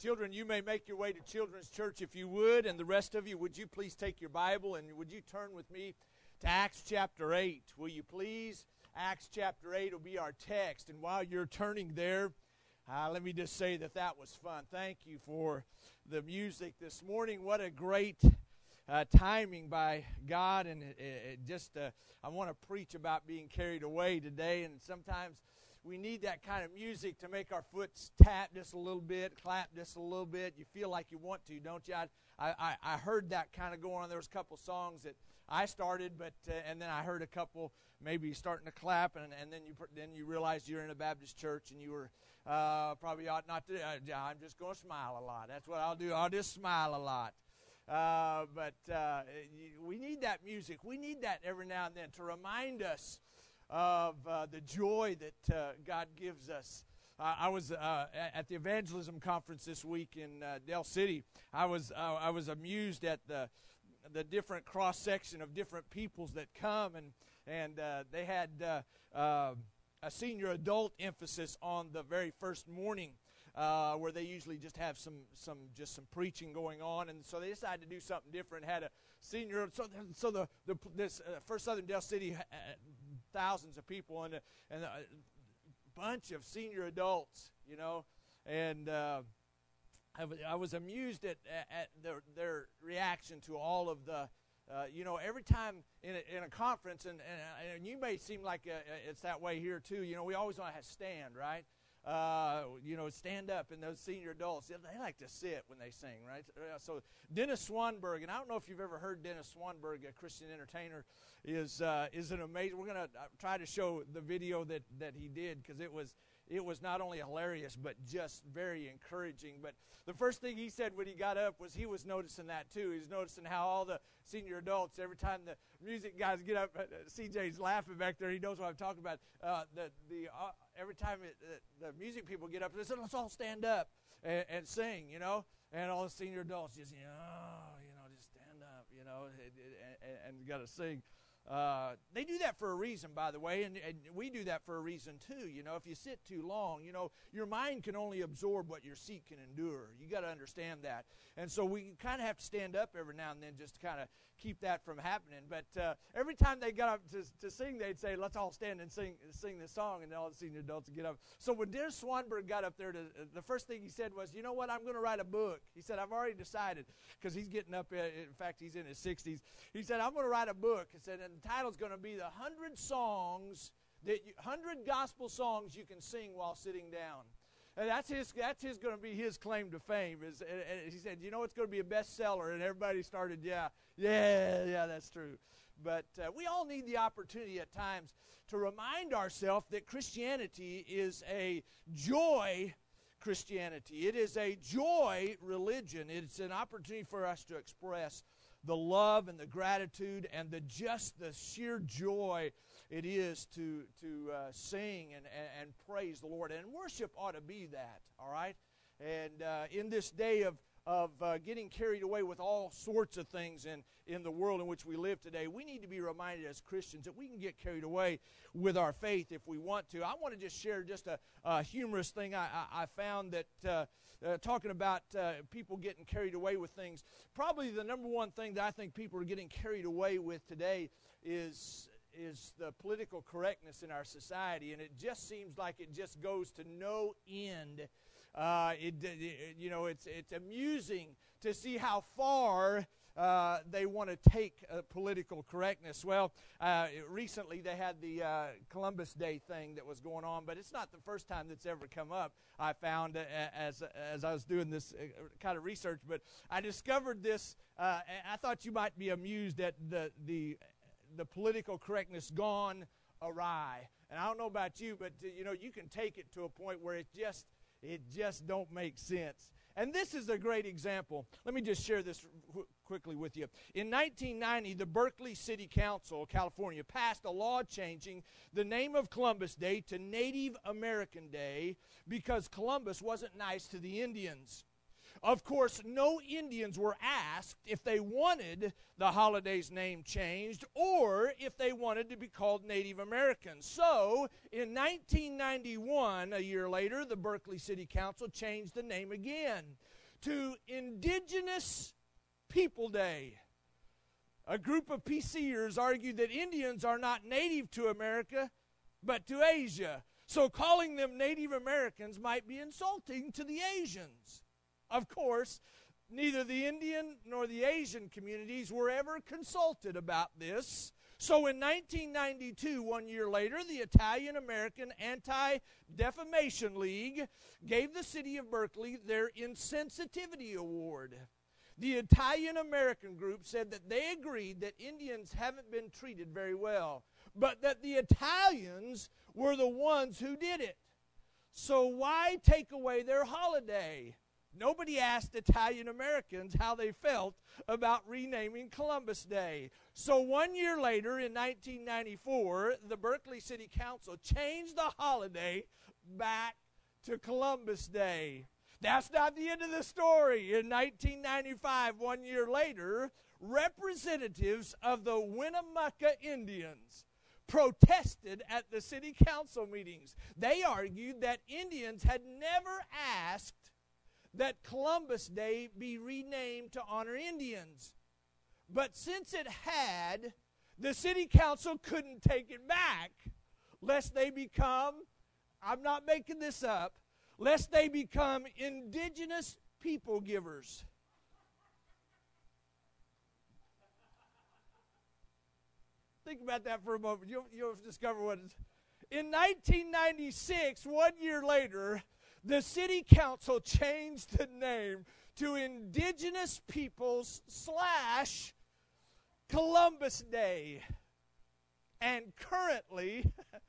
Children, you may make your way to Children's Church if you would, and the rest of you, would you please take your Bible and would you turn with me to Acts chapter 8? Will you please? Acts chapter 8 will be our text, and while you're turning there, let me just say that was fun. Thank you for the music this morning. What a great timing by God, and I want to preach about being carried away today, and sometimes we need that kind of music to make our foot tap just a little bit, clap just a little bit. You feel like you want to, don't you? I heard that kind of going on. There was a couple songs that I started, and then I heard a couple maybe starting to clap, and then you realized you're in a Baptist church, and you were probably ought not to. I'm just going to smile a lot. That's what I'll do. I'll just smile a lot. We need that music. We need that every now and then to remind us of the joy that God gives us. I was at the evangelism conference this week in Del City. I was amused at the different cross section of different peoples that come, and they had a senior adult emphasis on the very first morning, where they usually just have some preaching going on, and so they decided to do something different. Had a senior, so this First Southern Del City. Thousands of people and a bunch of senior adults, and I was amused at their reaction to all of the, every time in a conference, and you may seem like it's that way here too. We always want to stand, right? Stand up, and those senior adults, they like to sit when they sing, right? So Dennis Swanberg, and I don't know if you've ever heard Dennis Swanberg, a Christian entertainer, is an amazing. We're going to try to show the video that he did, because it was not only hilarious but just very encouraging. But the first thing he said when he got up was he was noticing that too. He was noticing how all the senior adults, every time the music guys get up, CJ's laughing back there. He knows what I'm talking about. Every time the music people get up, they say, "Let's all stand up and sing," and all the senior adults just, just stand up, and got to sing. They do that for a reason, by the way, and we do that for a reason too. If you sit too long, your mind can only absorb what your seat can endure. You got to understand that, and so we kind of have to stand up every now and then just to kind of keep that from happening. But every time they got up to sing, they'd say, "Let's all stand and sing this song," and all the senior adults would get up. So when Dennis Swanberg got up there, the first thing he said was, "You know what? I'm going to write a book." He said, "I've already decided," because he's getting up. In fact, he's in his 60s. He said, "I'm going to write a book." He said, and the title's going to be the 100 gospel songs you can sing while sitting down. And that's going to be his claim to fame. He said, it's going to be a bestseller, and everybody started, yeah, that's true. But we all need the opportunity at times to remind ourselves that Christianity is a joy Christianity. It is a joy religion. It's an opportunity for us to express the love and the gratitude and the sheer joy it is to sing and praise the Lord. And worship ought to be that, all right? And in this day of getting carried away with all sorts of things in the world in which we live today, we need to be reminded as Christians that we can get carried away with our faith if we want to. I want to just share just a humorous thing I found that talking about people getting carried away with things. Probably the number one thing that I think people are getting carried away with today is the political correctness in our society, and it just seems like it just goes to no end. It's amusing to see how far they want to take political correctness. Well, recently they had the Columbus Day thing that was going on, but it's not the first time that's ever come up. I found as I was doing this kind of research, but I discovered this. I thought you might be amused at the political correctness gone awry. And I don't know about you, but you can take it to a point where it just don't make sense. And this is a great example. Let me just share this quickly with you. In 1990, the Berkeley City Council, California, passed a law changing the name of Columbus Day to Native American Day because Columbus wasn't nice to the Indians. Of course, no Indians were asked if they wanted the holiday's name changed or if they wanted to be called Native Americans. So, in 1991, a year later, the Berkeley City Council changed the name again to Indigenous People Day. A group of PCers argued that Indians are not native to America, but to Asia. So calling them Native Americans might be insulting to the Asians. Of course, neither the Indian nor the Asian communities were ever consulted about this. So in 1992, 1 year later, the Italian American Anti-Defamation League gave the city of Berkeley their Insensitivity Award. The Italian American group said that they agreed that Indians haven't been treated very well, but that the Italians were the ones who did it. So why take away their holiday? Nobody asked Italian Americans how they felt about renaming Columbus Day. So 1 year later, in 1994, the Berkeley City Council changed the holiday back to Columbus Day. That's not the end of the story. In 1995, 1 year later, representatives of the Winnemucca Indians protested at the city council meetings. They argued that Indians had never asked that Columbus Day be renamed to honor Indians. But since it had, the city council couldn't take it back, lest they become, I'm not making this up, lest they become indigenous people givers. Think about that for a moment. You'll discover what it is. In 1996, 1 year later, the city council changed the name to Indigenous Peoples / Columbus Day. And currently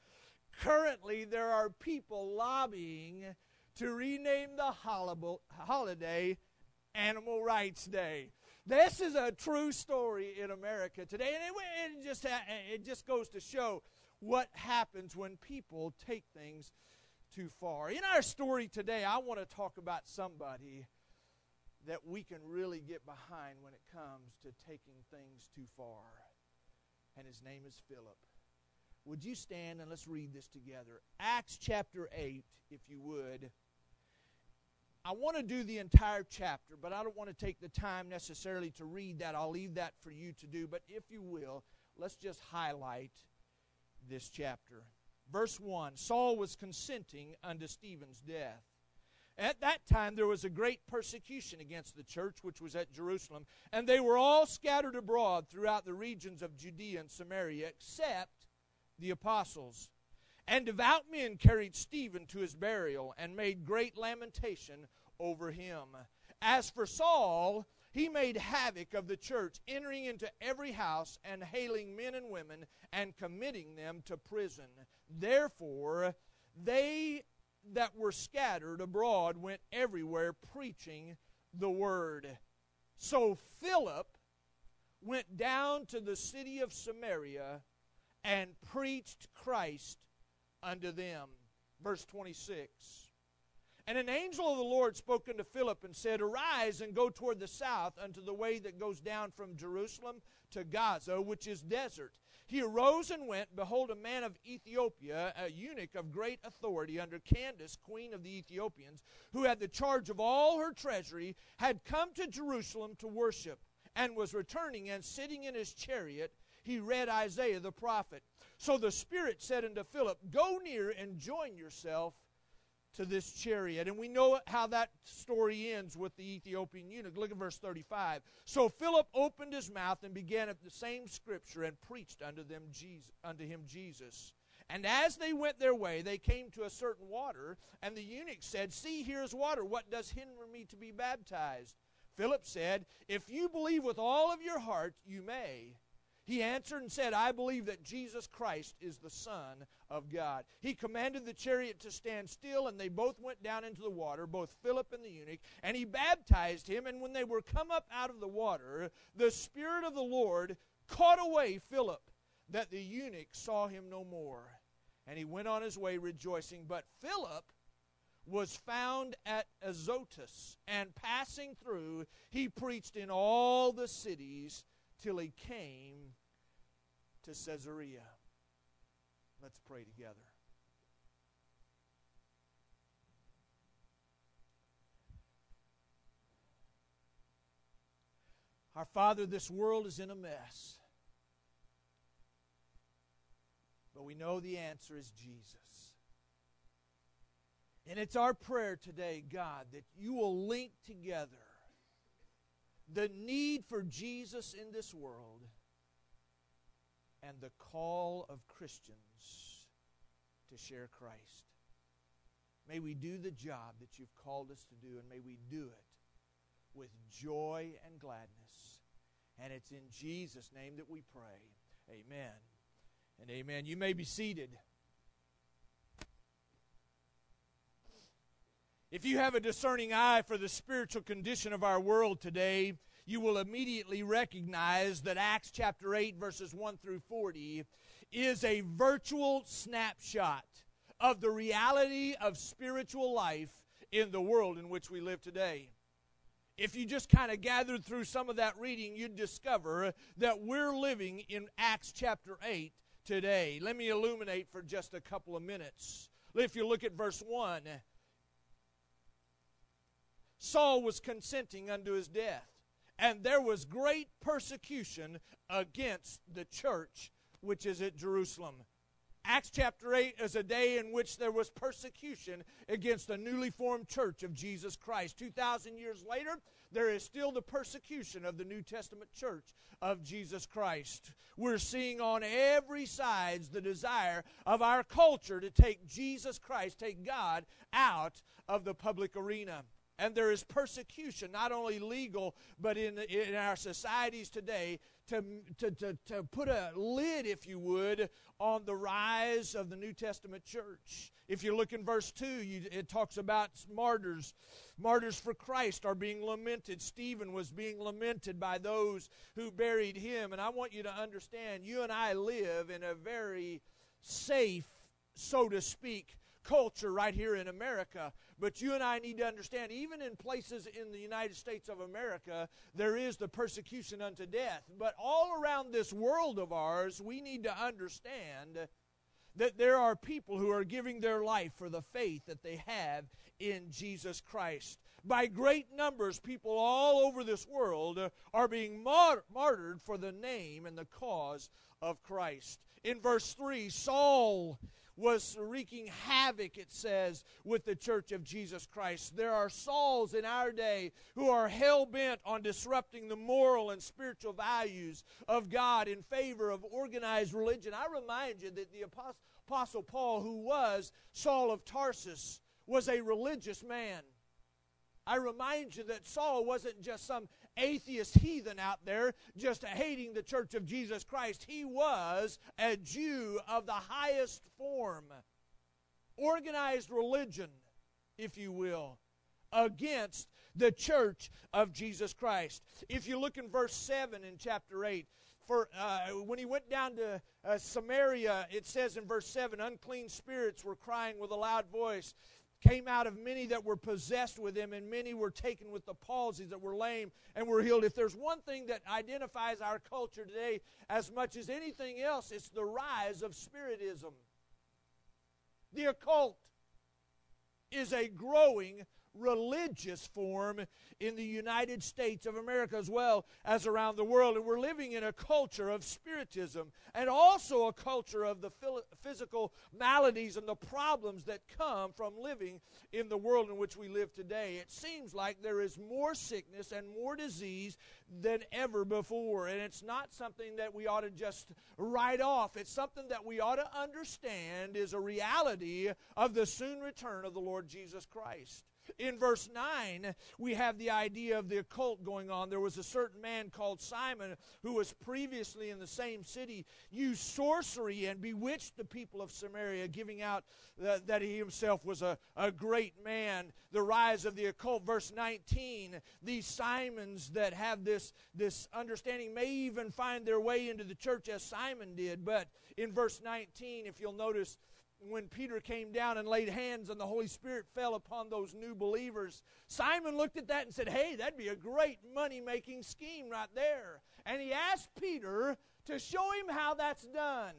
there are people lobbying to rename the holiday Animal Rights Day. This is a true story in America today, and it just goes to show what happens when people take things too far. In our story today, I want to talk about somebody that we can really get behind when it comes to taking things too far. And his name is Philip. Would you stand and let's read this together? Acts chapter 8, if you would. I want to do the entire chapter, but I don't want to take the time necessarily to read that. I'll leave that for you to do. But if you will, let's just highlight this chapter. Verse 1, Saul was consenting unto Stephen's death. At that time there was a great persecution against the church which was at Jerusalem, and they were all scattered abroad throughout the regions of Judea and Samaria, except the apostles. And devout men carried Stephen to his burial, and made great lamentation over him. As for Saul, he made havoc of the church, entering into every house, and hailing men and women, and committing them to prison. Therefore, they that were scattered abroad went everywhere preaching the word. So Philip went down to the city of Samaria and preached Christ unto them. Verse 26. And an angel of the Lord spoke unto Philip and said, Arise and go toward the south unto the way that goes down from Jerusalem to Gaza, which is desert. He arose and went. Behold, a man of Ethiopia, a eunuch of great authority under Candace, queen of the Ethiopians, who had the charge of all her treasury, had come to Jerusalem to worship, and was returning, and sitting in his chariot, he read Isaiah the prophet. So the Spirit said unto Philip, Go near and join yourself to this chariot. And we know how that story ends with the Ethiopian eunuch. Look at verse 35. So Philip opened his mouth and began at the same scripture and preached unto him Jesus. And as they went their way, they came to a certain water, and the eunuch said, See, here is water. What does hinder me to be baptized? Philip said, If you believe with all of your heart, you may. He answered and said, I believe that Jesus Christ is the Son of God. He commanded the chariot to stand still, and they both went down into the water, both Philip and the eunuch, and he baptized him. And when they were come up out of the water, the Spirit of the Lord caught away Philip, that the eunuch saw him no more. And he went on his way rejoicing. But Philip was found at Azotus, and passing through, he preached in all the cities till he came to Caesarea. Let's pray together. Our Father, this world is in a mess. But we know the answer is Jesus. And it's our prayer today, God, that you will link together the need for Jesus in this world and the call of Christians to share Christ. May we do the job that you've called us to do, and may we do it with joy and gladness. And it's in Jesus' name that we pray. Amen and amen. You may be seated. If you have a discerning eye for the spiritual condition of our world today, you will immediately recognize that Acts chapter 8, verses 1 through 40 is a virtual snapshot of the reality of spiritual life in the world in which we live today. If you just kind of gathered through some of that reading, you'd discover that we're living in Acts chapter 8 today. Let me illuminate for just a couple of minutes. If you look at verse 1, Saul was consenting unto his death, and there was great persecution against the church which is at Jerusalem. Acts chapter 8 is a day in which there was persecution against the newly formed church of Jesus Christ. 2,000 years later, there is still the persecution of the New Testament church of Jesus Christ. We're seeing on every side the desire of our culture to take Jesus Christ, take God out of the public arena. And there is persecution, not only legal, but in our societies today, to put a lid, if you would, on the rise of the New Testament church. If you look in verse 2, it talks about martyrs. Martyrs for Christ are being lamented. Stephen was being lamented by those who buried him. And I want you to understand, you and I live in a very safe, so to speak, culture right here in America. But you and I need to understand, even in places in the United States of America, there is the persecution unto death. But all around this world of ours, we need to understand that there are people who are giving their life for the faith that they have in Jesus Christ. By great numbers, people all over this world are being martyred for the name and the cause of Christ. In verse 3, Saul was wreaking havoc, it says, with the church of Jesus Christ. There are Sauls in our day who are hell-bent on disrupting the moral and spiritual values of God in favor of organized religion. I remind you that the Apostle Paul, who was Saul of Tarsus, was a religious man. I remind you that Saul wasn't just some atheist heathen out there just hating the church of Jesus Christ. He was a Jew of the highest form. Organized religion, if you will, against the church of Jesus Christ. If you look in verse 7 in chapter 8, when he went down to Samaria, it says in verse 7, unclean spirits were crying with a loud voice, came out of many that were possessed with him, and many were taken with the palsies that were lame and were healed. If there's one thing that identifies our culture today as much as anything else, it's the rise of Spiritism. The occult is a growing religious form in the United States of America as well as around the world. And we're living in a culture of Spiritism and also a culture of the physical maladies and the problems that come from living in the world in which we live today. It seems like there is more sickness and more disease than ever before. And it's not something that we ought to just write off. It's something that we ought to understand is a reality of the soon return of the Lord Jesus Christ. In verse 9, we have the idea of the occult going on. There was a certain man called Simon who was previously in the same city, used sorcery and bewitched the people of Samaria, giving out that he himself was a great man. The rise of the occult. Verse 19, these Simons that have this understanding may even find their way into the church as Simon did. But in verse 19, if you'll notice, when Peter came down and laid hands and the Holy Spirit fell upon those new believers, Simon looked at that and said, hey, that'd be a great money-making scheme right there. And he asked Peter to show him how that's done.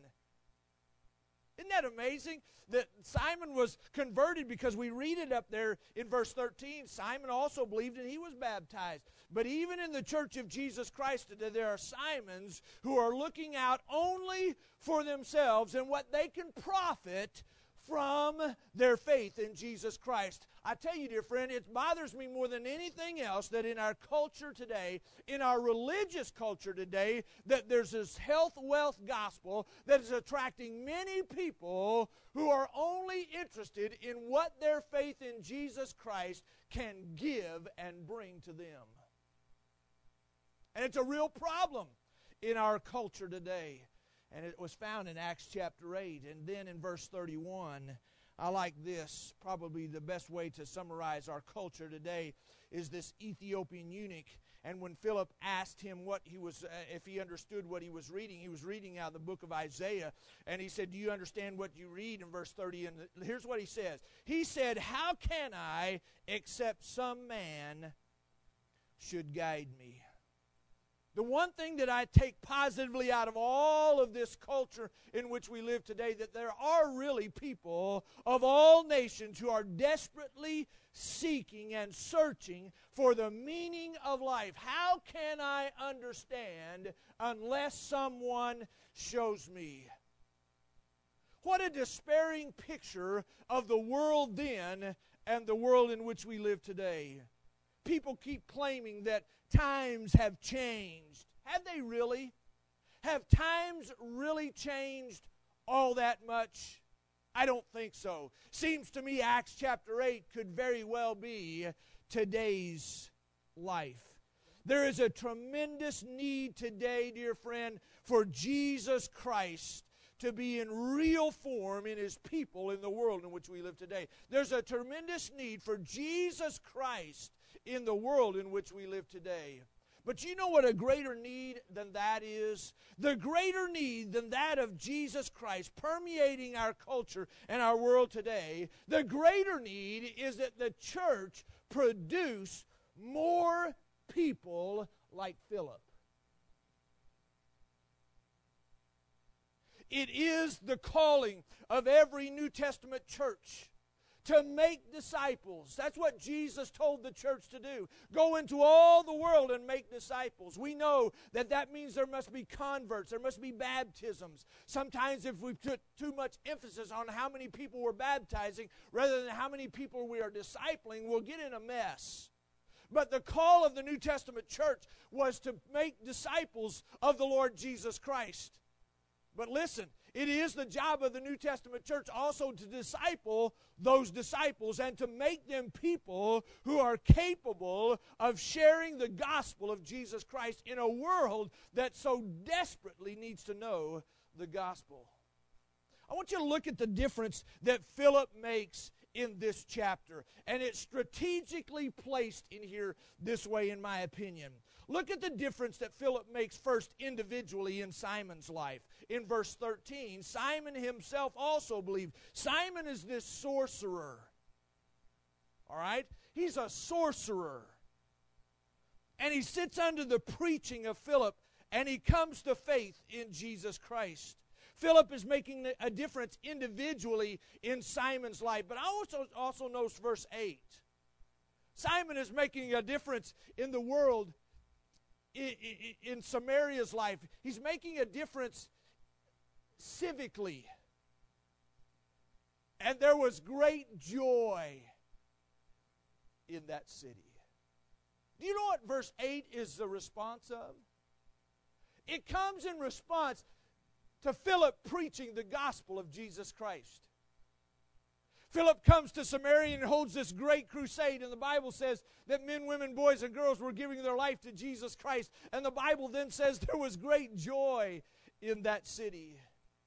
Isn't that amazing? That Simon was converted because we read it up there in verse 13. Simon also believed and he was baptized. But even in the church of Jesus Christ today, there are Simons who are looking out only for themselves and what they can profit from their faith in Jesus Christ. I tell you, dear friend, it bothers me more than anything else that in our culture today, in our religious culture today, that there's this health wealth gospel that is attracting many people who are only interested in what their faith in Jesus Christ can give and bring to them. And it's a real problem in our culture today. And it was found in Acts chapter 8. And then in verse 31, I like this. Probably the best way to summarize our culture today is this Ethiopian eunuch. And when Philip asked him what he was, if he understood what he was reading out of the book of Isaiah. And he said, do you understand what you read in verse 30? And here's what he says. He said, how can I except some man should guide me? The one thing that I take positively out of all of this culture in which we live today, that there are really people of all nations who are desperately seeking and searching for the meaning of life. How can I understand unless someone shows me? What a despairing picture of the world then and the world in which we live today. People keep claiming that times have changed. Have they really? Have times really changed all that much? I don't think so. Seems to me Acts chapter 8 could very well be today's life. There is a tremendous need today, dear friend, for Jesus Christ to be in real form in His people in the world in which we live today. There's a tremendous need for Jesus Christ in the world in which we live today. But you know what a greater need than that is? The greater need than that of Jesus Christ permeating our culture and our world today, the greater need is that the church produce more people like Philip. It is the calling of every New Testament church to make disciples. That's what Jesus told the church to do. Go into all the world and make disciples. We know that that means there must be converts. There must be baptisms. Sometimes if we put too much emphasis on how many people we're baptizing rather than how many people we are discipling, we'll get in a mess. But the call of the New Testament church was to make disciples of the Lord Jesus Christ. But listen, it is the job of the New Testament church also to disciple those disciples and to make them people who are capable of sharing the gospel of Jesus Christ in a world that so desperately needs to know the gospel. I want you to look at the difference that Philip makes in this chapter. And it's strategically placed in here this way, in my opinion. Look at the difference that Philip makes first individually in Simon's life. In verse 13, Simon himself also believed. Simon is this sorcerer. All right? He's a sorcerer. And he sits under the preaching of Philip, and he comes to faith in Jesus Christ. Philip is making a difference individually in Simon's life. But I also notice verse 8. Simon is making a difference in the world, in Samaria's life. He's making a difference civically. And there was great joy in that city. Do you know what verse 8 is the response of? It comes in response to Philip preaching the gospel of Jesus Christ. Philip comes to Samaria and holds this great crusade, and the Bible says that men, women, boys, and girls were giving their life to Jesus Christ. And the Bible then says there was great joy in that city.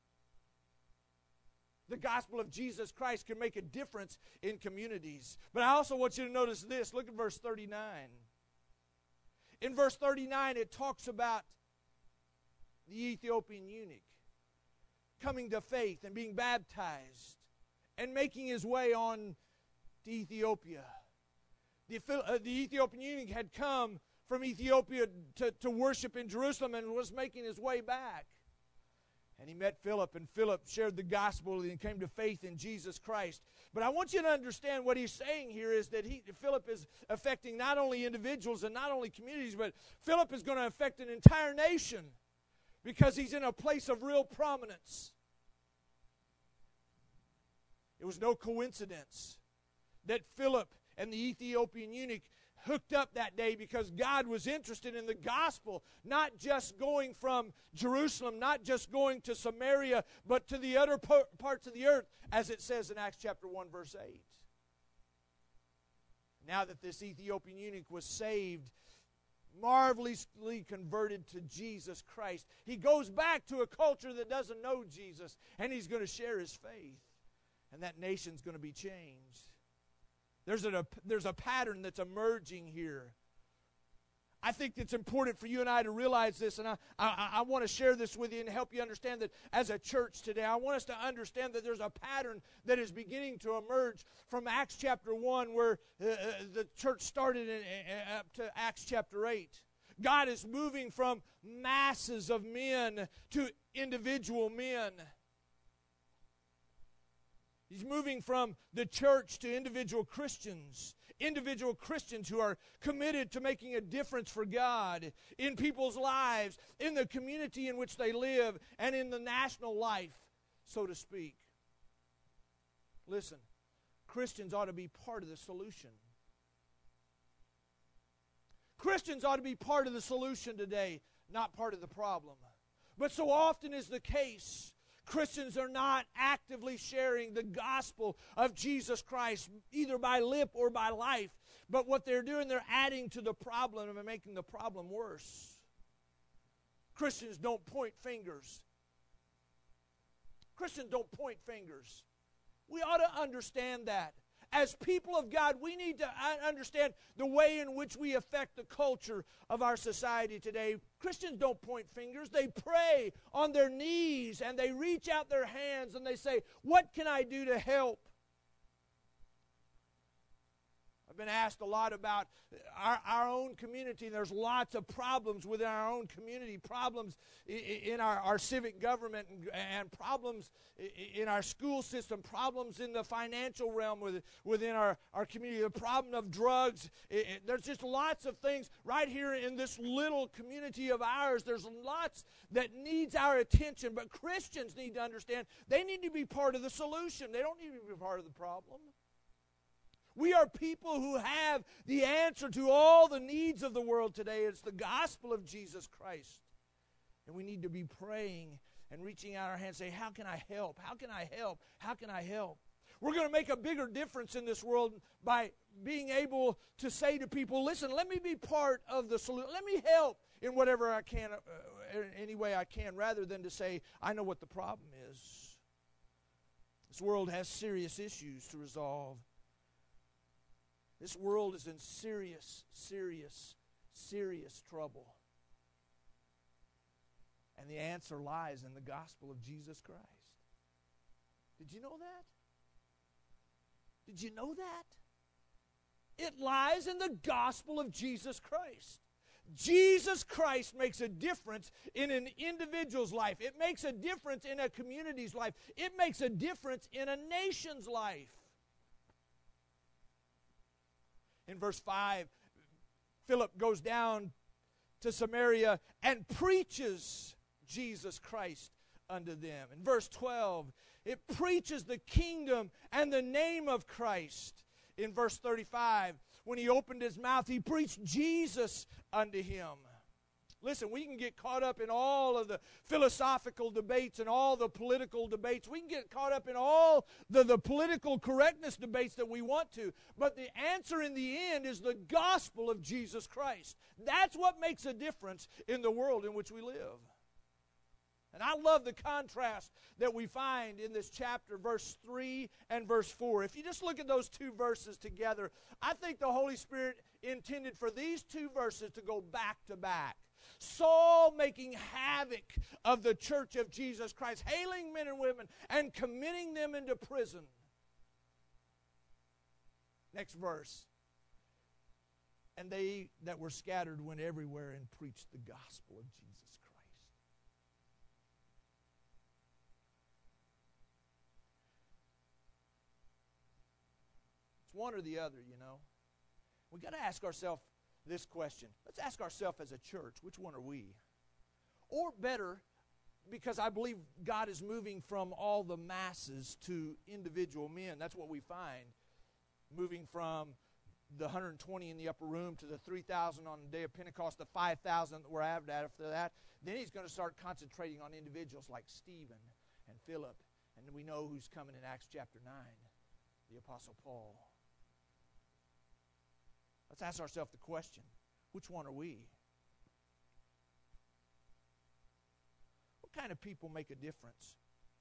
The gospel of Jesus Christ can make a difference in communities. But I also want you to notice this. Look at verse 39. In verse 39, it talks about the Ethiopian eunuch coming to faith and being baptized. and making his way on to Ethiopia. The Ethiopian eunuch had come from Ethiopia to worship in Jerusalem and was making his way back. And he met Philip, and Philip shared the gospel and came to faith in Jesus Christ. But I want you to understand what he's saying here is that Philip is affecting not only individuals and not only communities, but Philip is going to affect an entire nation because he's in a place of real prominence. It was no coincidence that Philip and the Ethiopian eunuch hooked up that day because God was interested in the gospel, not just going from Jerusalem, not just going to Samaria, but to the other parts of the earth, as it says in Acts chapter 1, verse 8. Now that this Ethiopian eunuch was saved, marvelously converted to Jesus Christ, he goes back to a culture that doesn't know Jesus, and he's going to share his faith, and that nation's going to be changed. There's a pattern that's emerging here. I think it's important for you and I to realize this, and I want to share this with you and help you understand that as a church today. I want us to understand that there's a pattern that is beginning to emerge from Acts chapter 1 where the church started up to Acts chapter 8. God is moving from masses of men to individual men. He's moving from the church to individual Christians who are committed to making a difference for God in people's lives, in the community in which they live, and in the national life, so to speak. Listen, Christians ought to be part of the solution. Christians ought to be part of the solution today, not part of the problem. But so often is the case, Christians are not actively sharing the gospel of Jesus Christ, either by lip or by life. But what they're doing, they're adding to the problem and making the problem worse. Christians don't point fingers. Christians don't point fingers. We ought to understand that. As people of God, we need to understand the way in which we affect the culture of our society today. Christians don't point fingers. They pray on their knees and they reach out their hands and they say, "What can I do to help?" I've been asked a lot about our own community. There's lots of problems within our own community, problems in our civic government, and problems in our school system, problems in the financial realm within our community, the problem of drugs. There's just lots of things right here in this little community of ours. There's lots that needs our attention, but Christians need to understand they need to be part of the solution. They don't need to be part of the problem. We are people who have the answer to all the needs of the world today. It's the gospel of Jesus Christ. And we need to be praying and reaching out our hands, say, "How can I help? How can I help? How can I help?" We're going to make a bigger difference in this world by being able to say to people, "Listen, let me be part of the solution. Let me help in whatever I can, any way I can," rather than to say, "I know what the problem is." This world has serious issues to resolve. This world is in serious, serious, serious trouble. And the answer lies in the gospel of Jesus Christ. Did you know that? Did you know that? It lies in the gospel of Jesus Christ. Jesus Christ makes a difference in an individual's life. It makes a difference in a community's life. It makes a difference in a nation's life. In verse 5, Philip goes down to Samaria and preaches Jesus Christ unto them. In verse 12, it preaches the kingdom and the name of Christ. In verse 35, when he opened his mouth, he preached Jesus unto him. Listen, we can get caught up in all of the philosophical debates and all the political debates. We can get caught up in all the political correctness debates that we want to. But the answer in the end is the gospel of Jesus Christ. That's what makes a difference in the world in which we live. And I love the contrast that we find in this chapter, verse 3 and verse 4. If you just look at those two verses together, I think the Holy Spirit intended for these two verses to go back to back. Saul making havoc of the church of Jesus Christ, hailing men and women and committing them into prison. Next verse. And they that were scattered went everywhere and preached the gospel of Jesus Christ. It's one or the other, you know. We've got to ask ourselves this question. Let's ask ourselves as a church, which one are we? Or better, because I believe God is moving from all the masses to individual men. That's what we find. Moving from the 120 in the upper room to the 3,000 on the day of Pentecost, the 5,000 that were added after that. Then he's going to start concentrating on individuals like Stephen and Philip. And we know who's coming in Acts chapter 9, the Apostle Paul. Let's ask ourselves the question, which one are we? What kind of people make a difference?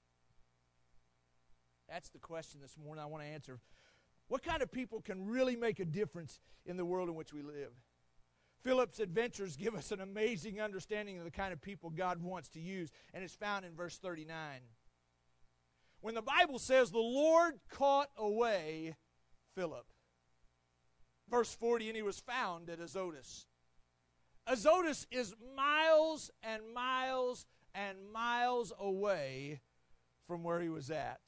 That's the question this morning I want to answer. What kind of people can really make a difference in the world in which we live? Philip's adventures give us an amazing understanding of the kind of people God wants to use, and it's found in verse 39. When the Bible says the Lord caught away Philip. Verse 40, and he was found at Azotus. Azotus is miles and miles and miles away from where he was at.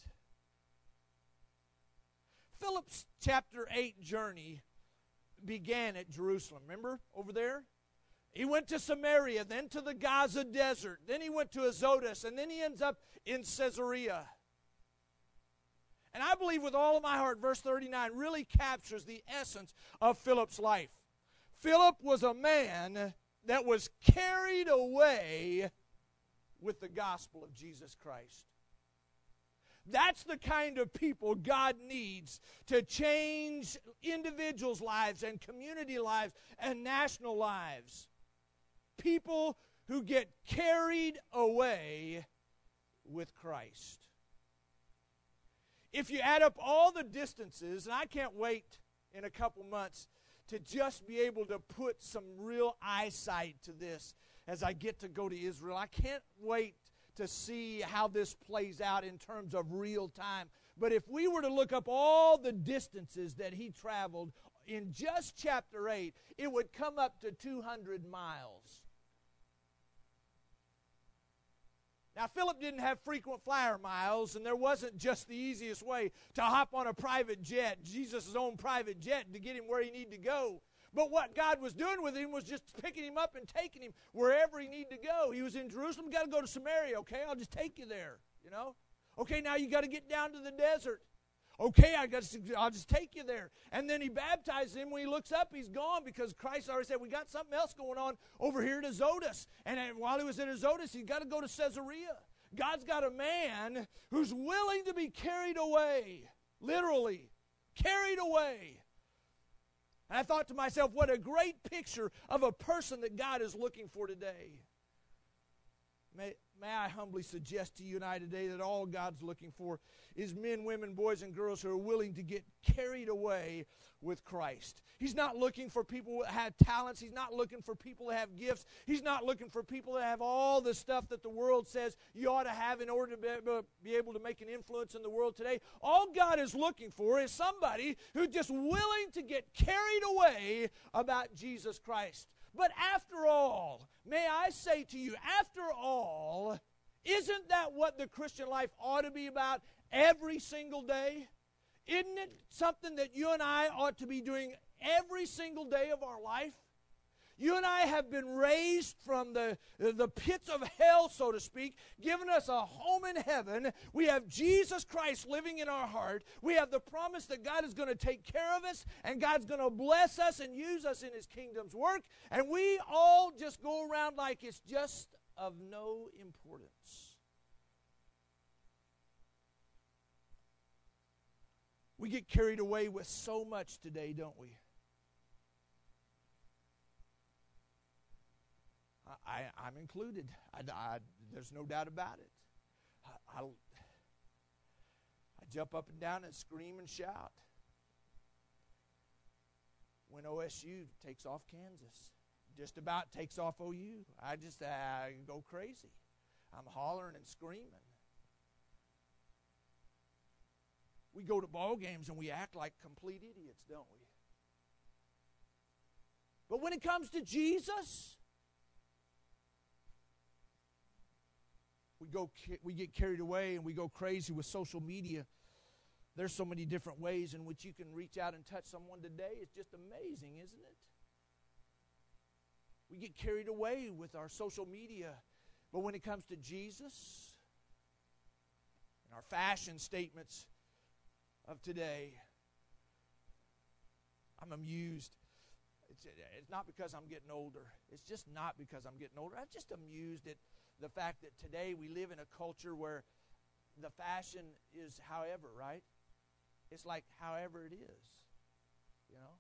Philip's chapter 8 journey began at Jerusalem. Remember over there? He went to Samaria, then to the Gaza desert. Then he went to Azotus, and then he ends up in Caesarea. And I believe with all of my heart, verse 39 really captures the essence of Philip's life. Philip was a man that was carried away with the gospel of Jesus Christ. That's the kind of people God needs to change individuals' lives and community lives and national lives. People who get carried away with Christ. If you add up all the distances, and I can't wait in a couple months to just be able to put some real eyesight to this as I get to go to Israel. I can't wait to see how this plays out in terms of real time. But if we were to look up all the distances that he traveled in just chapter 8, it would come up to 200 miles. Now, Philip didn't have frequent flyer miles, and there wasn't just the easiest way to hop on a private jet, Jesus' own private jet, to get him where he needed to go. But what God was doing with him was just picking him up and taking him wherever he needed to go. He was in Jerusalem, you got to go to Samaria. Okay, I'll just take you there, you know. Okay, now you got to get down to the desert. Okay, I'll just take you there. And then he baptizes him. When he looks up, he's gone because Christ already said, we got something else going on over here at Azotus. And while he was at Azotus, he's got to go to Caesarea. God's got a man who's willing to be carried away, literally, carried away. And I thought to myself, what a great picture of a person that God is looking for today. May I humbly suggest to you and I today that all God's looking for is men, women, boys, and girls who are willing to get carried away with Christ. He's not looking for people that have talents. He's not looking for people that have gifts. He's not looking for people that have all the stuff that the world says you ought to have in order to be able to make an influence in the world today. All God is looking for is somebody who's just willing to get carried away about Jesus Christ. But after all, may I say to you, after all, isn't that what the Christian life ought to be about every single day? Isn't it something that you and I ought to be doing every single day of our life? You and I have been raised from the pits of hell, so to speak, given us a home in heaven. We have Jesus Christ living in our heart. We have the promise that God is going to take care of us, and God's going to bless us and use us in His kingdom's work. And we all just go around like it's just of no importance. We get carried away with so much today, don't we? I'm included. There's no doubt about it. I jump up and down and scream and shout when OSU takes off Kansas. Just about takes off OU. I go crazy. I'm hollering and screaming. We go to ball games and we act like complete idiots, don't we? But when it comes to Jesus, we get carried away and we go crazy with social media. There's so many different ways in which you can reach out and touch someone today. It's just amazing, isn't it? We get carried away with our social media. But when it comes to Jesus and our fashion statements of today, I'm amused. It's not because I'm getting older. It's just not because I'm getting older. I'm just amused at the fact that today we live in a culture where the fashion is however, right? It's like however it is, you know?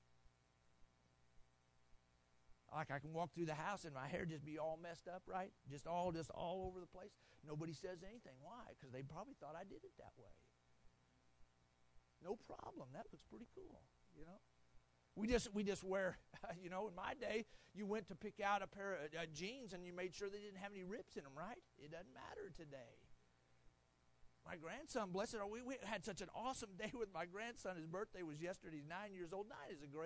Like I can walk through the house and my hair just be all messed up, right? Just all over the place. Nobody says anything. Why? Because they probably thought I did it that way. No problem. That looks pretty cool, you know? We just wear, you know, in my day, you went to pick out a pair of jeans and you made sure they didn't have any rips in them, right? It doesn't matter today. My grandson, bless it, we had such an awesome day with my grandson. His birthday was yesterday. He's 9 years old.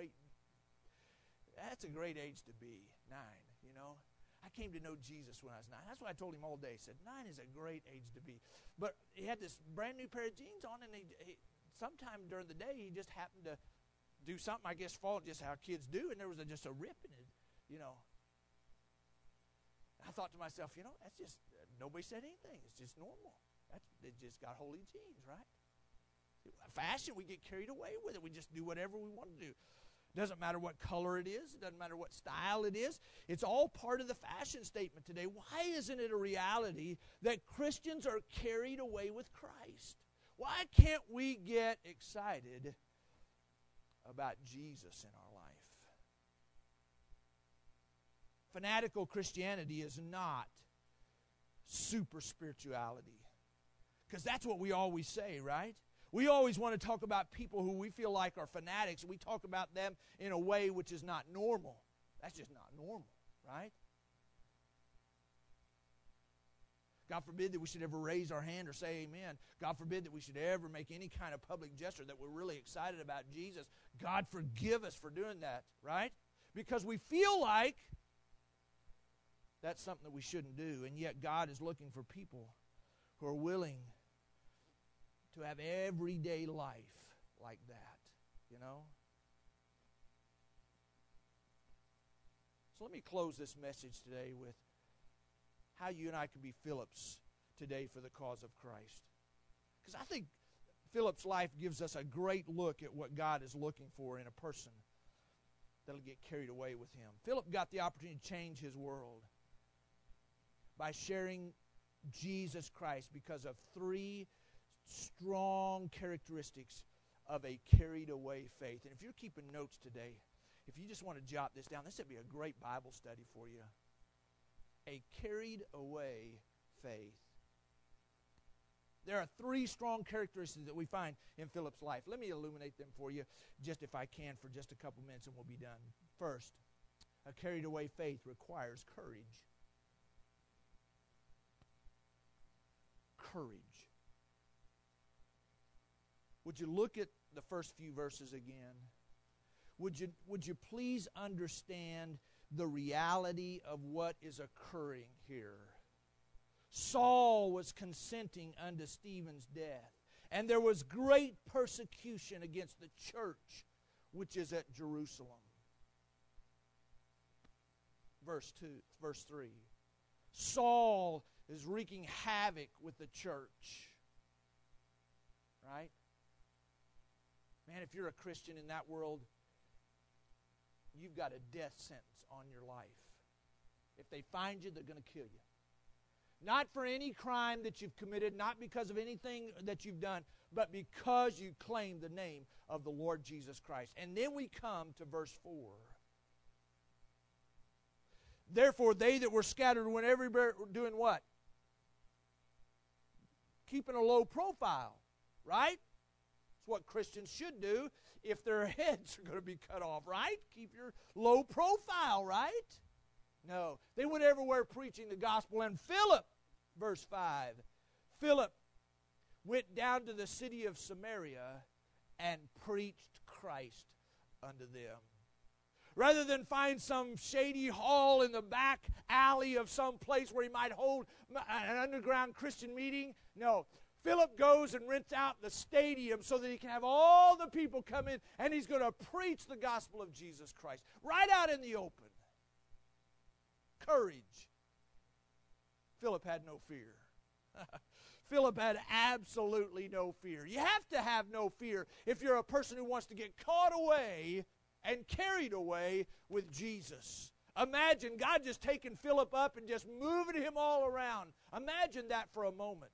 That's a great age to be, 9, you know. I came to know Jesus when I was 9. That's what I told him all day. I said, 9 is a great age to be. But he had this brand new pair of jeans on, and he sometime during the day, he just happened to do something, I guess, fall just how kids do, and there was just a rip in it, you know. I thought to myself, you know, that's just, nobody said anything. It's just normal. They just got holy jeans, right? Fashion, we get carried away with it. We just do whatever we want to do. Doesn't matter what color it is. It doesn't matter what style it is. It's all part of the fashion statement today. Why isn't it a reality that Christians are carried away with Christ? Why can't we get excited about Jesus in our life? Fanatical Christianity is not super spirituality. Because that's what we always say, right? We always want to talk about people who we feel like are fanatics. We talk about them in a way which is not normal. That's just not normal, right? God forbid that we should ever raise our hand or say amen. God forbid that we should ever make any kind of public gesture that we're really excited about Jesus. God forgive us for doing that, right? Because we feel like that's something that we shouldn't do. And yet God is looking for people who are willing to have everyday life like that, you know? So let me close this message today with how you and I can be Phillips today for the cause of Christ. Because I think Philip's life gives us a great look at what God is looking for in a person that'll get carried away with him. Philip got the opportunity to change his world by sharing Jesus Christ because of 3 strong characteristics of a carried away faith. And if you're keeping notes today, if you just want to jot this down, this would be a great Bible study for you. A carried away faith. There are 3 strong characteristics that we find in Philip's life. Let me illuminate them for you, just if I can, for just a couple minutes, and we'll be done. First, a carried away faith requires courage. Courage. Would you look at the first few verses again? Would you please understand the reality of what is occurring here? Saul was consenting unto Stephen's death, and there was great persecution against the church which is at Jerusalem. Verse 3. Saul is wreaking havoc with the church. Right? Man, if you're a Christian in that world, you've got a death sentence on your life. If they find you, they're going to kill you. Not for any crime that you've committed, not because of anything that you've done, but because you claim the name of the Lord Jesus Christ. And then we come to verse 4. Therefore, they that were scattered went everywhere doing what? Keeping a low profile, right? It's what Christians should do if their heads are going to be cut off, right? Keep your low profile, right? No. They went everywhere preaching the gospel. And Philip, verse 5, Philip went down to the city of Samaria and preached Christ unto them. Rather than find some shady hall in the back alley of some place where he might hold an underground Christian meeting, no. Philip goes and rents out the stadium so that he can have all the people come in, and he's going to preach the gospel of Jesus Christ right out in the open. Courage. Philip had no fear. Philip had absolutely no fear. You have to have no fear if you're a person who wants to get caught away and carried away with Jesus. Imagine God just taking Philip up and just moving him all around. Imagine that for a moment.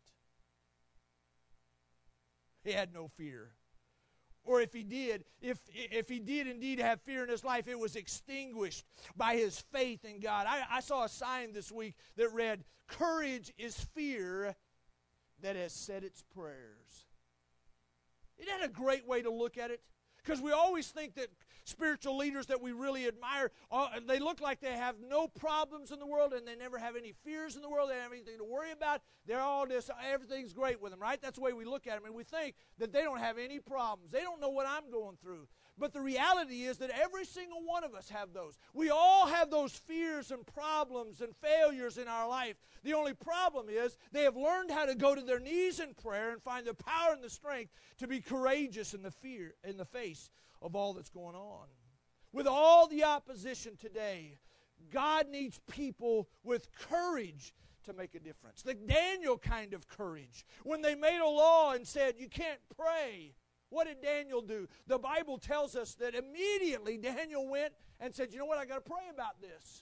He had no fear. Or if he did indeed have fear in his life, it was extinguished by his faith in God. I saw a sign this week that read, "Courage is fear that has said its prayers." Isn't that a great way to look at it? Because we always think that spiritual leaders that we really admire, they look like they have no problems in the world and they never have any fears in the world. They don't have anything to worry about. They're all just, everything's great with them, right? That's the way we look at them. And we think that they don't have any problems. They don't know what I'm going through. But the reality is that every single one of us have those. We all have those fears and problems and failures in our life. The only problem is they have learned how to go to their knees in prayer and find the power and the strength to be courageous in the face of all that's going on. With all the opposition today, God needs people with courage to make a difference. The Daniel kind of courage. When they made a law and said, you can't pray, what did Daniel do? The Bible tells us that immediately Daniel went and said, you know what, I got to pray about this.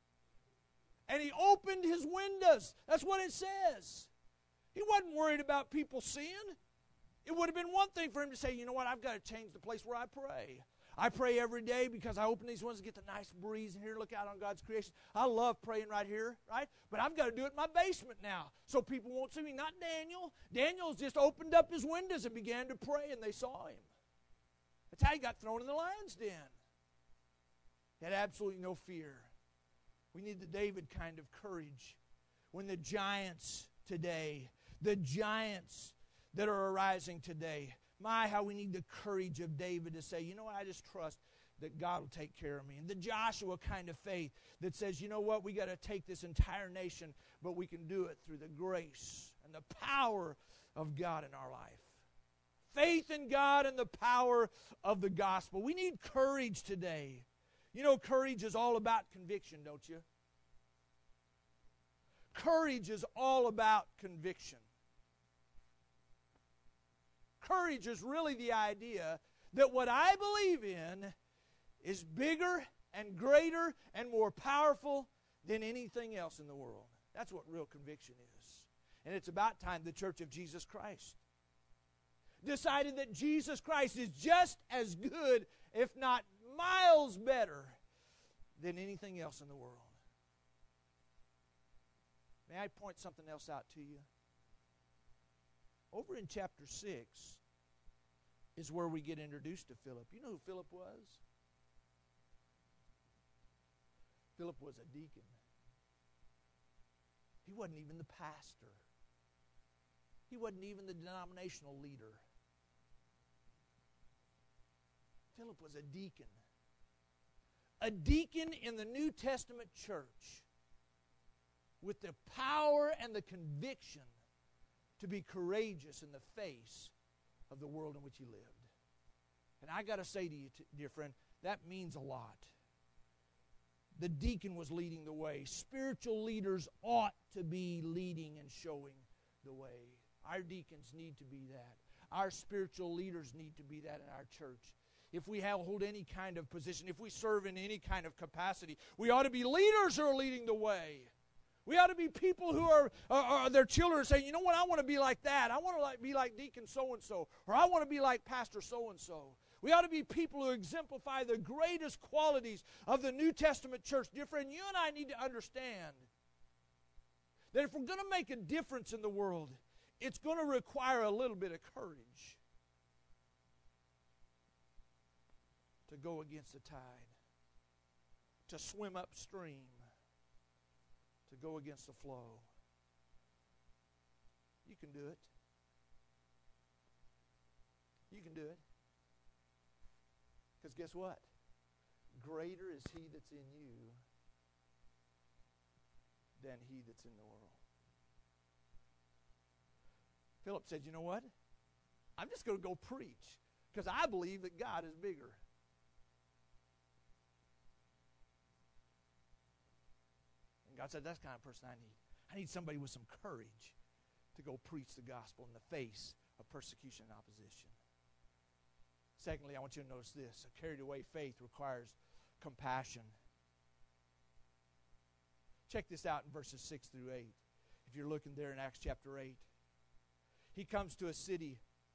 And he opened his windows. That's what it says. He wasn't worried about people seeing. It would have been one thing for him to say, you know what, I've got to change the place where I pray. I pray every day because I open these windows and get the nice breeze in here, look out on God's creation. I love praying right here, right? But I've got to do it in my basement now so people won't see me. Not Daniel. Daniel's just opened up his windows and began to pray, and they saw him. That's how he got thrown in the lion's den. He had absolutely no fear. We need the David kind of courage. When the giants today, the giants that are arising today, my, how we need the courage of David to say, you know what, I just trust that God will take care of me. And the Joshua kind of faith that says, you know what, we got to take this entire nation, but we can do it through the grace and the power of God in our life. Faith in God and the power of the gospel. We need courage today. You know, courage is all about conviction, don't you? Courage is all about conviction. Courage is really the idea that what I believe in is bigger and greater and more powerful than anything else in the world. That's what real conviction is. And it's about time the Church of Jesus Christ decided that Jesus Christ is just as good, if not miles better, than anything else in the world. May I point something else out to you? Over in chapter 6 is where we get introduced to Philip. You know who Philip was? Philip was a deacon. He wasn't even the pastor. He wasn't even the denominational leader. Philip was a deacon. A deacon in the New Testament church with the power and the conviction to be courageous in the face of the world in which he lived. And I got to say to you, dear friend, that means a lot. The deacon was leading the way. Spiritual leaders ought to be leading and showing the way. Our deacons need to be that. Our spiritual leaders need to be that in our church. If we hold any kind of position, if we serve in any kind of capacity, we ought to be leaders who are leading the way. We ought to be people who are their children saying, you know what, I want to be like that. I want to be like Deacon so-and-so. Or I want to be like Pastor so-and-so. We ought to be people who exemplify the greatest qualities of the New Testament church. Dear friend, you and I need to understand that if we're going to make a difference in the world, it's going to require a little bit of courage to go against the tide, to swim upstream, to go against the flow. You can do it. You can do it. Because guess what? Greater is He that's in you than he that's in the world. Philip said, you know what? I'm just going to go preach because I believe that God is bigger. And God said, that's the kind of person I need. I need somebody with some courage to go preach the gospel in the face of persecution and opposition. Secondly, I want you to notice this. A carried away faith requires compassion. Check this out in verses 6 through 8. If you're looking there in Acts chapter 8. He comes to a city,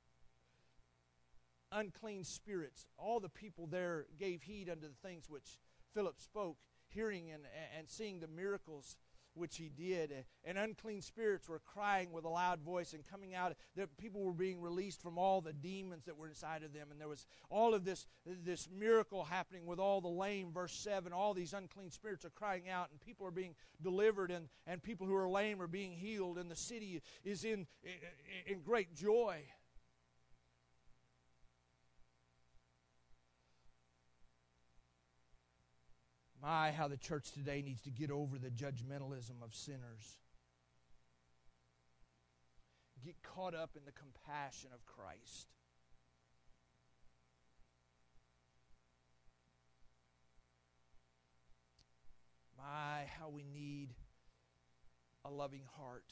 unclean spirits. All the people there gave heed unto the things which Philip spoke, hearing and seeing the miracles which he did. And unclean spirits were crying with a loud voice and coming out. The people were being released from all the demons that were inside of them. And there was all of this miracle happening with all the lame. Verse 7, all these unclean spirits are crying out and people are being delivered and people who are lame are being healed. And the city is in great joy. My, how the church today needs to get over the judgmentalism of sinners. Get caught up in the compassion of Christ. My, how we need a loving heart.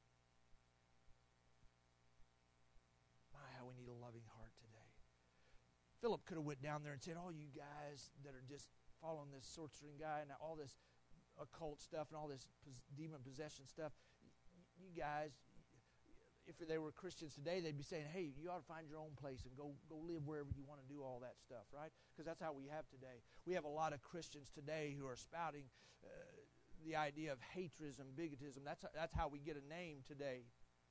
My, how we need a loving heart today. Philip could have went down there and said, all you guys that are just following this sorcery guy and all this occult stuff and all this demon possession stuff, you guys, if they were Christians today, they'd be saying, hey, you ought to find your own place and go live wherever you want to do all that stuff, right? Because that's how we have today. We have a lot of Christians today who are spouting the idea of haterism, bigotism. That's how we get a name today.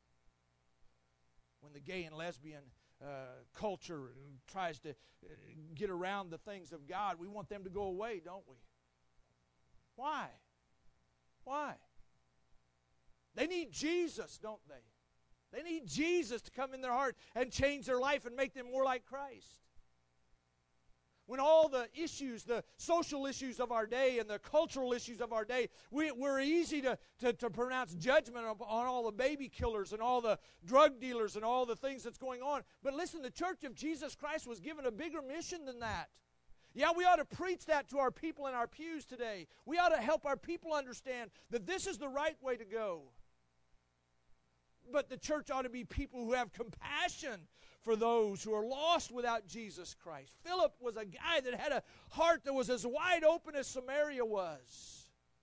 When the gay and lesbian culture tries to get around the things of God, we want them to go away, don't we? Why? Why? They need Jesus, don't they? They need Jesus to come in their heart and change their life and make them more like Christ. When all the issues, the social issues of our day and the cultural issues of our day, we're easy to pronounce judgment on all the baby killers and all the drug dealers and all the things that's going on. But listen, the Church of Jesus Christ was given a bigger mission than that. Yeah, we ought to preach that to our people in our pews today. We ought to help our people understand that this is the right way to go. But the church ought to be people who have compassion for those who are lost without Jesus Christ. Philip was a guy that had a heart that was as wide open as Samaria was.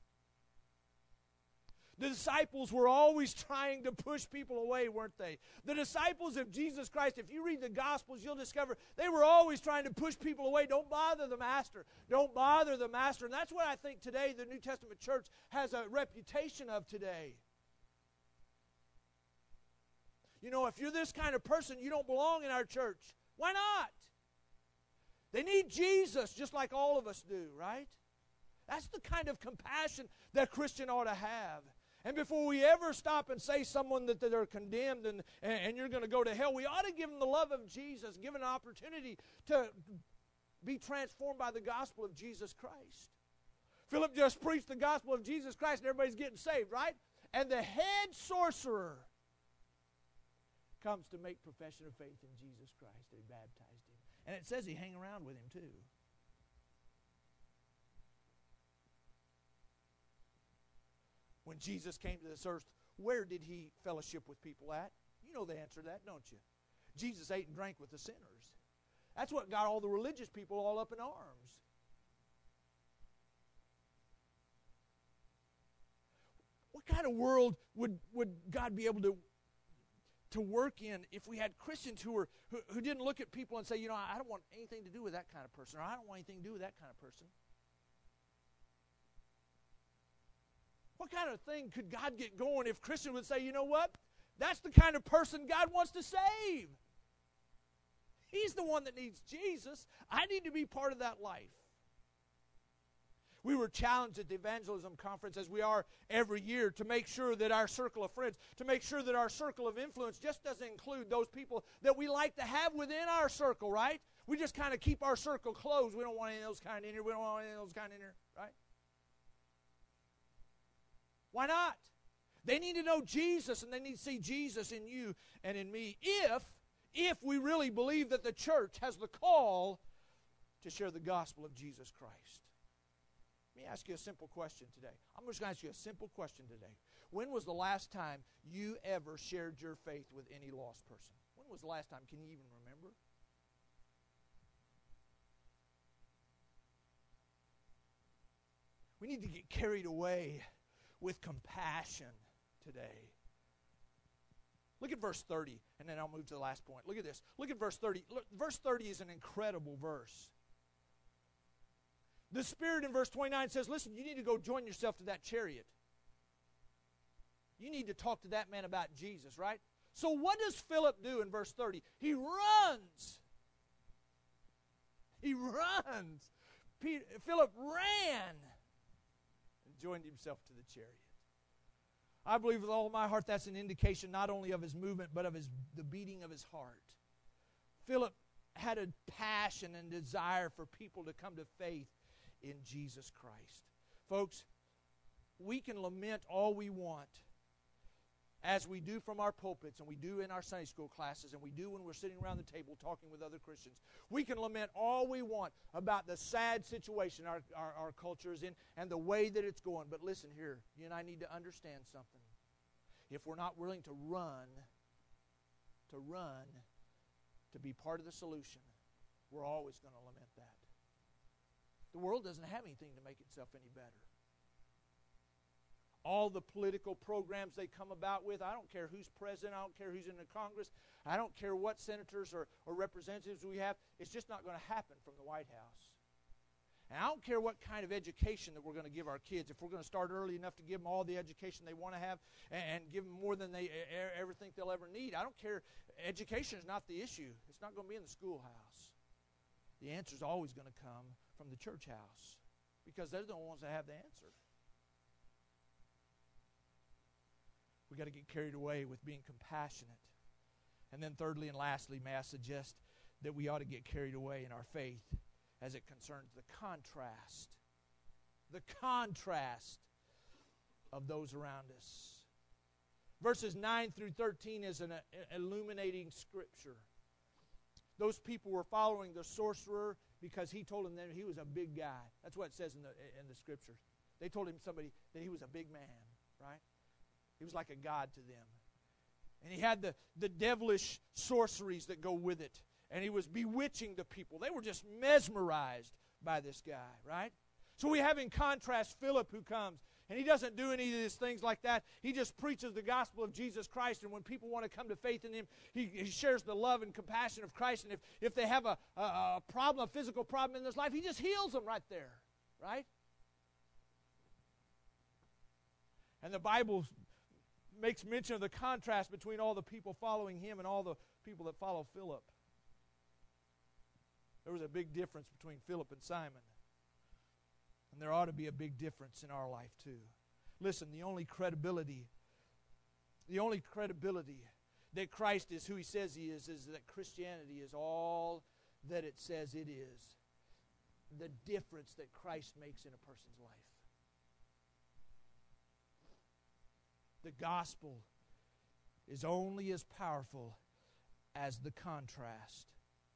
The disciples were always trying to push people away, weren't they? The disciples of Jesus Christ, if you read the Gospels, you'll discover they were always trying to push people away. Don't bother the Master. Don't bother the Master. And that's what I think today the New Testament church has a reputation of today. You know, if you're this kind of person, you don't belong in our church. Why not? They need Jesus just like all of us do, right? That's the kind of compassion that a Christian ought to have. And before we ever stop and say someone that they're condemned and you're going to go to hell, we ought to give them the love of Jesus, give an opportunity to be transformed by the gospel of Jesus Christ. Philip just preached the gospel of Jesus Christ and everybody's getting saved, right? And the head sorcerer comes to make profession of faith in Jesus Christ. They baptized him. And it says he hung around with him too. When Jesus came to this earth, where did he fellowship with people at? You know the answer to that, don't you? Jesus ate and drank with the sinners. That's what got all the religious people all up in arms. What kind of world would God be able to work in if we had Christians who didn't look at people and say, you know, I don't want anything to do with that kind of person, or I don't want anything to do with that kind of person? What kind of thing could God get going if Christians would say, you know what? That's the kind of person God wants to save. He's the one that needs Jesus. I need to be part of that life. We were challenged at the evangelism conference, as we are every year, to make sure that our circle of friends, to make sure that our circle of influence just doesn't include those people that we like to have within our circle, right? We just kind of keep our circle closed. We don't want any of those kind in here. We don't want any of those kind in here, right? Why not? They need to know Jesus, and they need to see Jesus in you and in me if we really believe that the church has the call to share the gospel of Jesus Christ. Let me ask you a simple question today. I'm just going to ask you a simple question today. When was the last time you ever shared your faith with any lost person? When was the last time? Can you even remember? We need to get carried away with compassion today. Look at verse 30, and then I'll move to the last point. Look at this. Look at verse 30. Look, verse 30 is an incredible verse. The Spirit in verse 29 says, listen, you need to go join yourself to that chariot. You need to talk to that man about Jesus, right? So what does Philip do in verse 30? He runs. He runs. Philip ran and joined himself to the chariot. I believe with all my heart that's an indication not only of his movement, but of the beating of his heart. Philip had a passion and desire for people to come to faith in Jesus Christ. Folks, we can lament all we want, as we do from our pulpits, and we do in our Sunday school classes, and we do when we're sitting around the table talking with other Christians. We can lament all we want about the sad situation our culture is in and the way that it's going. But listen here, you and I need to understand something. If we're not willing to run to be part of the solution, we're always going to lament that. The world doesn't have anything to make itself any better. All the political programs they come about with, I don't care who's president, I don't care who's in the Congress, I don't care what senators or representatives we have, it's just not going to happen from the White House. And I don't care what kind of education that we're going to give our kids. If we're going to start early enough to give them all the education they want to have and give them more than they ever think they'll ever need, I don't care. Education is not the issue. It's not going to be in the schoolhouse. The answer is always going to come from the church house, because they're the ones that have the answer. We've got to get carried away with being compassionate. And then thirdly and lastly, may I suggest that we ought to get carried away in our faith as it concerns the contrast of those around us. Verses 9 through 13 is an illuminating scripture. Those people were following the sorcerer because he told them that he was a big guy. That's what it says in the scriptures. They told him that he was a big man, right? He was like a god to them. And he had the devilish sorceries that go with it. And he was bewitching the people. They were just mesmerized by this guy, right? So we have in contrast Philip who comes. And he doesn't do any of these things like that. He just preaches the gospel of Jesus Christ. And when people want to come to faith in him, he shares the love and compassion of Christ. And if they have a problem, a physical problem in their life, he just heals them right there, right? And the Bible makes mention of the contrast between all the people following him and all the people that follow Philip. There was a big difference between Philip and Simon. And there ought to be a big difference in our life too. Listen, the only credibility that Christ is who he says he is that Christianity is all that it says it is. The difference that Christ makes in a person's life. The gospel is only as powerful as the contrast.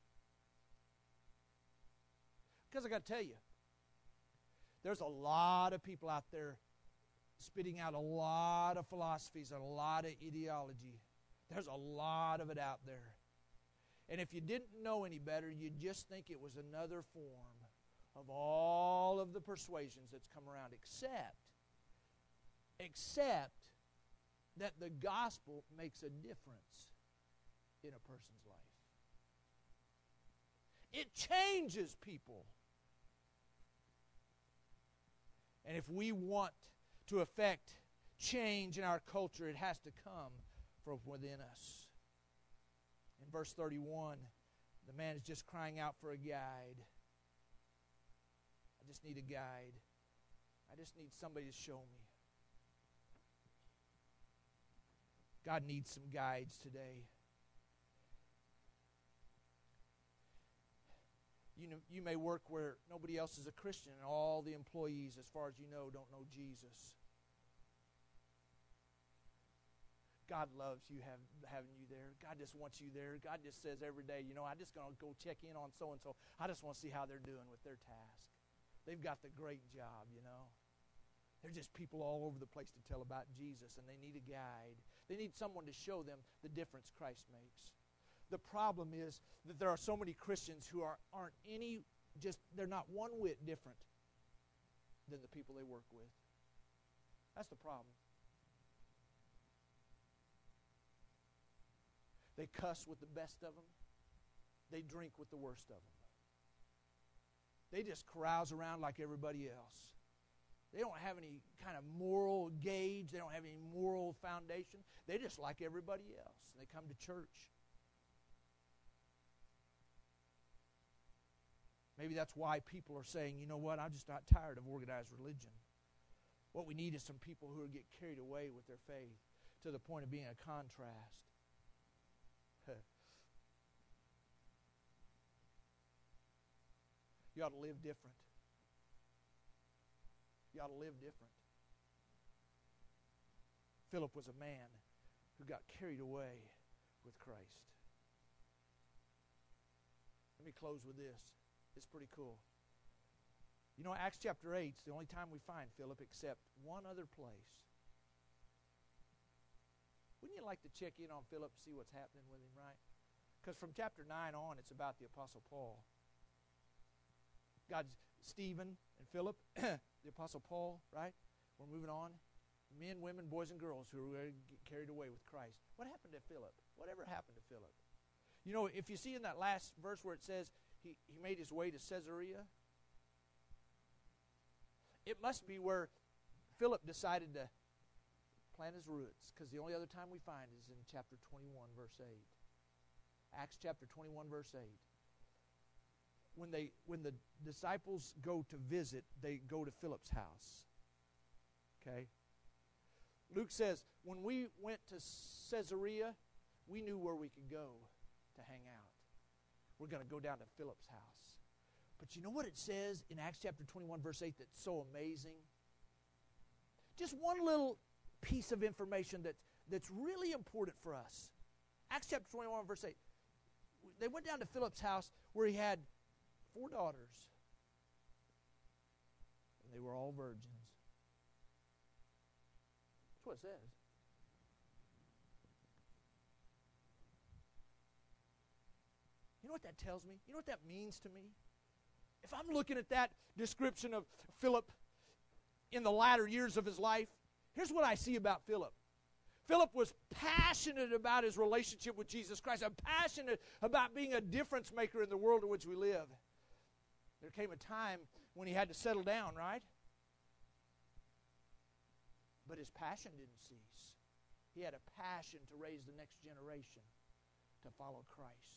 Because I got to tell you, there's a lot of people out there spitting out a lot of philosophies and a lot of ideology. There's a lot of it out there. And if you didn't know any better, you'd just think it was another form of all of the persuasions that's come around, except that the gospel makes a difference in a person's life. It changes people. And if we want to affect change in our culture, it has to come from within us. In verse 31, the man is just crying out for a guide. I just need a guide. just need somebody to show me. God needs some guides today. You may work where nobody else is a Christian, and all the employees, as far as you know, don't know Jesus. God loves you having you there. God just wants you there. God just says every day, I'm just going to go check in on so-and-so. I just want to see how they're doing with their task. They've got the great job, They're just people all over the place to tell about Jesus, and they need a guide. They need someone to show them the difference Christ makes. The problem is that there are so many Christians who they're not one whit different than the people they work with. That's the problem. They cuss with the best of them. They drink with the worst of them. They just carouse around like everybody else. They don't have any kind of moral gauge. They don't have any moral foundation. They just like everybody else. They come to church. Maybe that's why people are saying, you know what, I'm just not tired of organized religion. What we need is some people who get carried away with their faith to the point of being a contrast. You ought to live different. You ought to live different. Philip was a man who got carried away with Christ. Let me close with this. It's pretty cool. Acts chapter 8 is the only time we find Philip except one other place. Wouldn't you like to check in on Philip and see what's happening with him, right? Because from chapter 9 on, it's about the Apostle Paul. God's Stephen and Philip, the Apostle Paul, right? We're moving on. Men, women, boys, and girls who are get carried away with Christ. What happened to Philip? Whatever happened to Philip? If you see in that last verse where it says he made his way to Caesarea, it must be where Philip decided to plant his roots, because the only other time we find is in chapter 21, verse 8. Acts chapter 21, verse 8. When the disciples go to visit, they go to Philip's house. Okay? Luke says, when we went to Caesarea, we knew where we could go to hang out. We're going to go down to Philip's house. But you know what it says in Acts chapter 21, verse 8 that's so amazing? Just one little piece of information that's really important for us. Acts chapter 21, verse 8. They went down to Philip's house where he had 4 daughters. And they were all virgins. That's what it says. You know what that tells me? You know what that means to me? If I'm looking at that description of Philip in the latter years of his life, here's what I see about Philip. Philip was passionate about his relationship with Jesus Christ. I'm passionate about being a difference maker in the world in which we live. There came a time when he had to settle down, right? But his passion didn't cease. He had a passion to raise the next generation to follow Christ.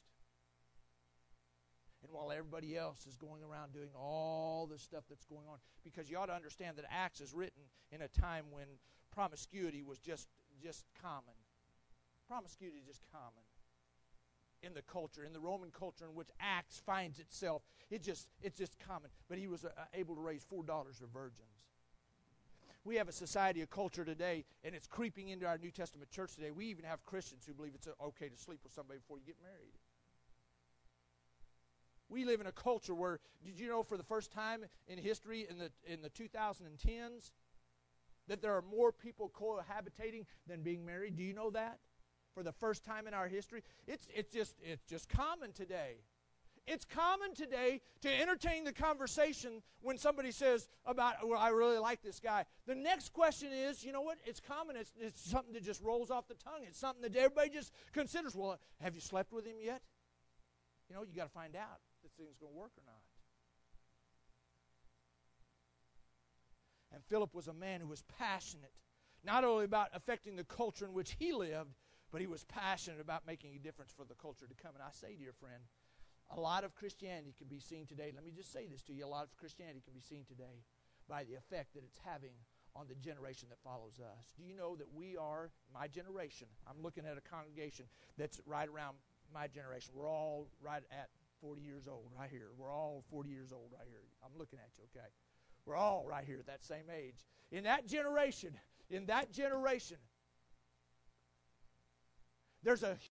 And while everybody else is going around doing all the stuff that's going on, because you ought to understand that Acts is written in a time when promiscuity was just common. Promiscuity is just common in the culture, in the Roman culture in which Acts finds itself. It's just common. But he was able to raise 4 daughters of virgins. We have a society, a culture today, and it's creeping into our New Testament church today. We even have Christians who believe it's okay to sleep with somebody before you get married. We live in a culture where, did you know for the first time in history in the 2010s that there are more people cohabitating than being married? Do you know that? For the first time in our history, it's just common today. It's common today to entertain the conversation when somebody says about, well, I really like this guy. The next question is, you know what? It's common. It's something that just rolls off the tongue. It's something that everybody just considers. Well, have you slept with him yet? You got to find out if this thing's going to work or not. And Philip was a man who was passionate, not only about affecting the culture in which he lived, but he was passionate about making a difference for the culture to come. And I say, dear friend, a lot of Christianity can be seen today. Let me just say this to you. A lot of Christianity can be seen today by the effect that it's having on the generation that follows us. Do you know that we are, my generation, I'm looking at a congregation that's right around my generation. We're all right at 40 years old right here. We're all 40 years old right here. I'm looking at you, okay? We're all right here at that same age. In that generation, there's a